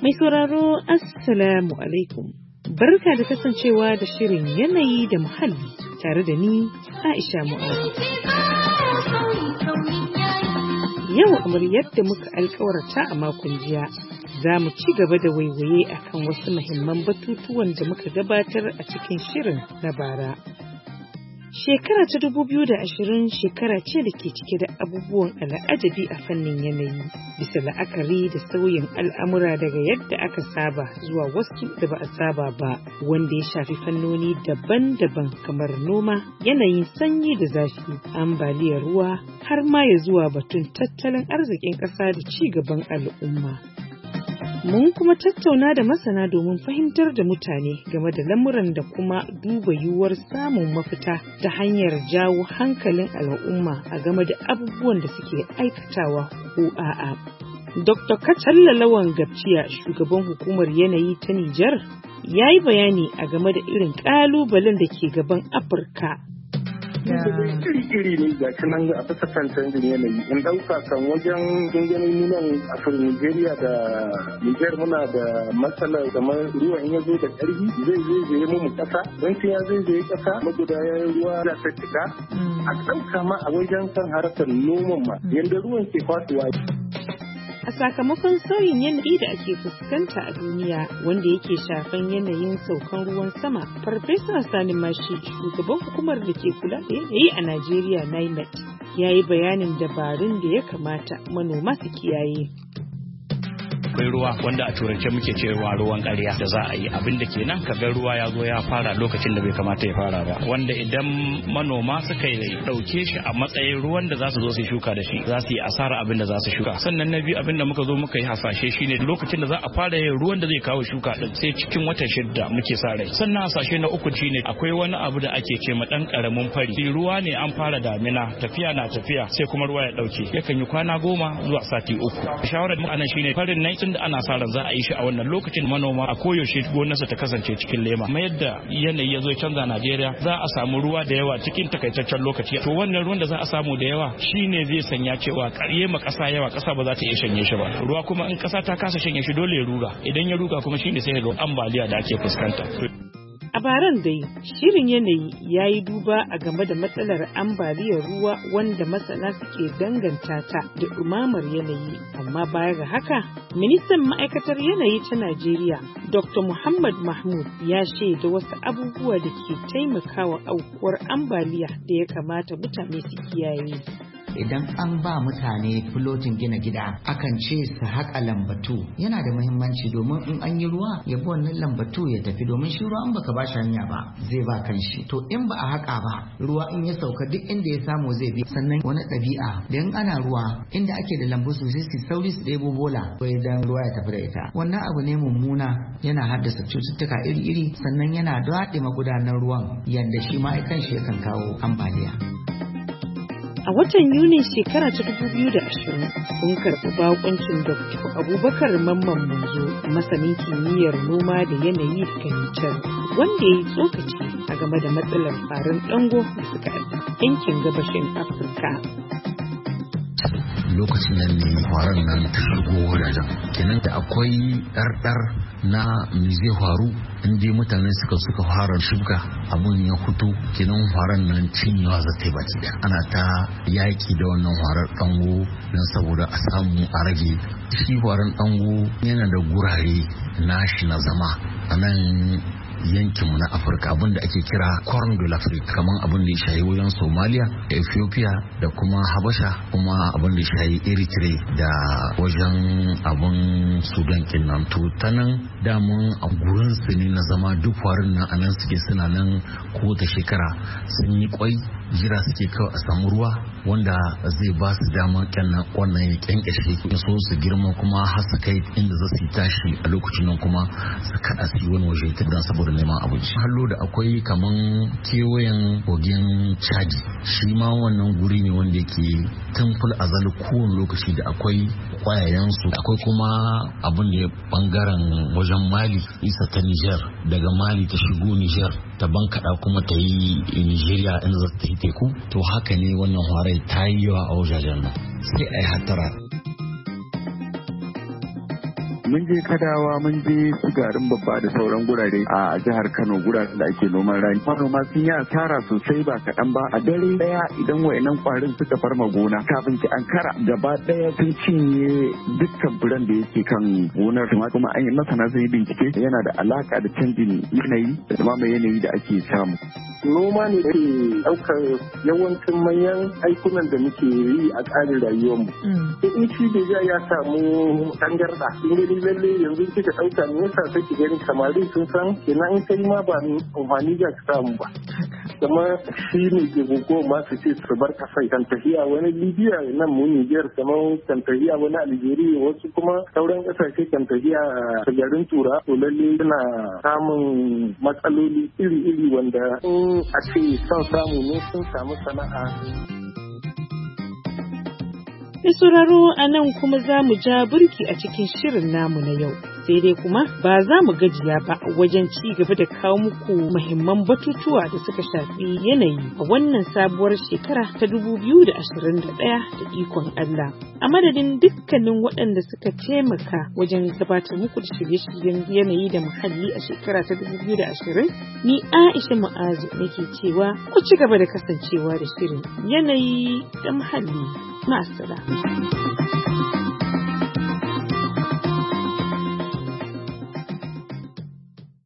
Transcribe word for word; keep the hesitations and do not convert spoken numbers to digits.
Mai sauraro Assalamu alaikum. Barka da kasancewa da shirin yanayi da muhalli tare da ni Aisha Mu'azu. Yau kamar yadda muka alkawarta a makon jiya, za mu ci gaba da waiwaye akan wasu muhimman batutuwan da muka gabatar a cikin shirin na bara. Shekara ta dubu biyu da ashirin shekara ce da ke cike da abubuwan al'ajabi a fannin yanayi, bisa la'akari da sauyin al'amura daga yadda aka saba zuwa wasu da ba a saba ba, wanda ya shafi fannoni daban-daban kamar noma, yanayin sanyi da zafi, ambaliyar ruwa, har ma ya zuwa batun tattalin arzikin ƙasa da ci gaban al'umma. Mun kuma tattauna da masana domin fahimtar da mutane game da lamuran da kuma duba yiwuwar samun mafita ta hanyar jawo hankalin al'umma a game da abubuwan da suke aikatawa ko a'a. Doktor Kacalla Lawan Gabciya, shugaban hukumar yanayi ta Nijar, ya yi bayani a game da irin ƙalubalen da ke gaban Afirka. iri-iri ne ga nan a fasafan canjin yanayi in ɗauka kan wajen gangamin nan a Nigeria da Niger muna da matsalar kamar ruwan ya zo da ƙarfi zai zai zai mu ƙasa don ya zai zai ƙasa magudayen ruwa na tattika a ɗauka ma a wajen kan harkar noman ma yadda ruwan ke fasuwa. A sakamakon sauyin yanayi da ake fuskanta a duniya wanda yake shafan yanayin saukan ruwan sama, Farfesa Sani Mashi, shugaban hukumar da ke kula da yanayi a Najeriya NIMET, ya yi bayanin dabarun da ya kamata manoma su kiyaye. Akwai ruwa wanda a turance muke cewa ruwan ƙarya da za a yi abin da kenan kaga ruwa ya zo ya fara lokacin da bai kamata ya fara ba, wanda idan manoma suka yi dauke shi a matsayin ruwan da za su zo su shuka da shi za su yi asara abin da za su shuka. Sannan na biyu abin da muka zo muka yi hasashe shine lokacin da za a fara yin ruwan da zai kawo shuka din sai cikin watan shidda muke sa rai. Sannan hasashe na uku shine akwai wani abu da ake ce ma dan karamin fari. Ruwa ne an fara damina tafiya na tafiya sai kuma ruwa ya dauke, yakan yi kwana goma zuwa sati uku. Shawarar mu anan shine farin nan tun da ana sa ran za a yi shi a wannan lokacin manoma a koyaushe gonarsa ta kasance cikin lema. Amma yadda yanayi ya zo canza Najeriya za a samu ruwa da yawa cikin takaitaccen lokaci. To wannan ruwan da za a samu da yawa shine zai sanya cewa ƙarye ma ƙasa yawa, ƙasa ba za ta iya shanye shi ba. Ruwa kuma in ƙasa ta kasa shanye shi dole ya ruga. Idan ya ruga kuma shine sai ga ambaliya da ake fuskanta. A baran dai, shirin yanayi ya yi duba a game da matsalar ambaliyar ruwa wanda masana suke danganta ta da ɗumamar yanayi. Amma baya ga haka, ministan ma'aikatar yanayi ta Najeriya, Doktor Muhammad Mahmud, ya shaida wasu abubuwa da ke taimakawa aukuwar ambaliya da ya kamata mutane su kiyaye. Idan an ba mutane filotin gina gida akan ce su haƙa lambatu, yana da muhimmanci domin in an yi ruwa ya bi wannan lambatu ya tafi, domin shi ruwa in baka ba shi hanya ba zai ba kanshi. To in ba a haƙa ba ruwa in ya sauka duk inda ya samu zai bi. Sannan wani ɗabi'a da in ana ruwa inda ake da lambu sosai su sauri su ɗebo bola wai dan ruwa ya tafi da ita. Wannan abu ne mummuna, yana haddasa cututtuka iri-iri, sannan yana daɗe magudanar ruwan yadda shi ma kanshi yakan kawo ambaliya. A watan Yuni shekara ta dubu biyu da ashirin sun karɓi bakoncin Doktor Abubakar Mamman Manzo, masanin kimiyyar noma da yanayi daga Nijar, wanda ya yi tsokaci a game da matsalar farin dango da suka yankin gabashin Afirka. Lokacin nan ne faran nan ta shigo wajajen, kenan da akwai ɗarɗar na me zai faru in dai mutane suka suka fara shuka abun ya fito, kenan faran nan cinyewa za ta yi baki da ana ta yaki da wannan farar dango don saboda a samu a rage. Shi faran dango yana da gurare nashi na zama a nan yankinmu na Afirka, abin da ake kira Corn de l'Afrique, kamar abin da ya shayi wajen Somalia da Ethiopia da kuma Habasha, kuma abin da ya shayi Eritrea da wajen abin Sudan kinnan. To ta nan damun a gurin su ne na zama, duk farin nan anan suke, suna nan kowace shekara sun yi kwai, jira suke kawai a samu ruwa wanda zai ba su dama kyannan wannan ya kyankyashe ya so su girma kuma har su kai inda za su yi tashi a lokacin nan kuma su kada su yi wani waje ta dan saboda neman abinci. Hallo da akwai kaman kewayen kogin Chadi, shi ma wannan guri ne wanda yake tun ful azali kowane lokaci da akwai kwayayensu. Akwai kuma abin da ya bangaren wajen Mali, isa ta Niger, daga Mali ta shigo Niger ta bankada kuma ta yi Nigeria in za ta yi teku. To haka ne wannan hwarai ta yi yawa a wajajen nan, sai a yi hatara. mun je Kadawa, mun je su garin babba da sauran gurare a jihar Kano, guraren da ake noman rani. Manoma sun yi asara sosai ba kaɗan ba. A dare daya idan wayannan kwarin suka farma gona, kafin ki ankara gaba daya sun cinye dukkan furen da yake kan gonar. Kuma an yi masana sun yi bincike yana da alaka da canjin yanayi da kuma yanayi da ake samu. Noma ne ke ɗaukar yawancin manyan aikunan da muke yi a tsarin rayuwarmu. In shi da ya samu tangarɗa, in gani lalle yanzu kika ɗauka ne yasa sai ki gani samarin sun san kenan in kai ma ba amfani za ka samu ba. Kuma shi ne ke gugu masu ce su bar kasai kan tafiya wani Libya nan mu Niger kamar kan tafiya wani Algeria wasu kuma sauran ƙasashe kan tafiya a garin Tura to lalle suna samun matsaloli iri-iri wanda a ce son samu ne sun samu sana'a. Mai sauraro a nan kuma za mu ja burki a cikin shirin namu na yau. Sai dai kuma ba za mu gajiya ba wajen ci gaba da kawo muku muhimman batutuwa da suka shafi yanayi a wannan sabuwar shekara ta dubu biyu da ashirin da ɗaya da ikon Allah. A madadin dukkanin waɗanda suka taimaka wajen gabatar muku da shirye-shiryen yanayi da muhalli a shekara ta dubu biyu da ashirin, ni Aisha Mu'azu nake cewa ku ci gaba da kasancewa da shirin yanayi da muhalli. Ma'asala.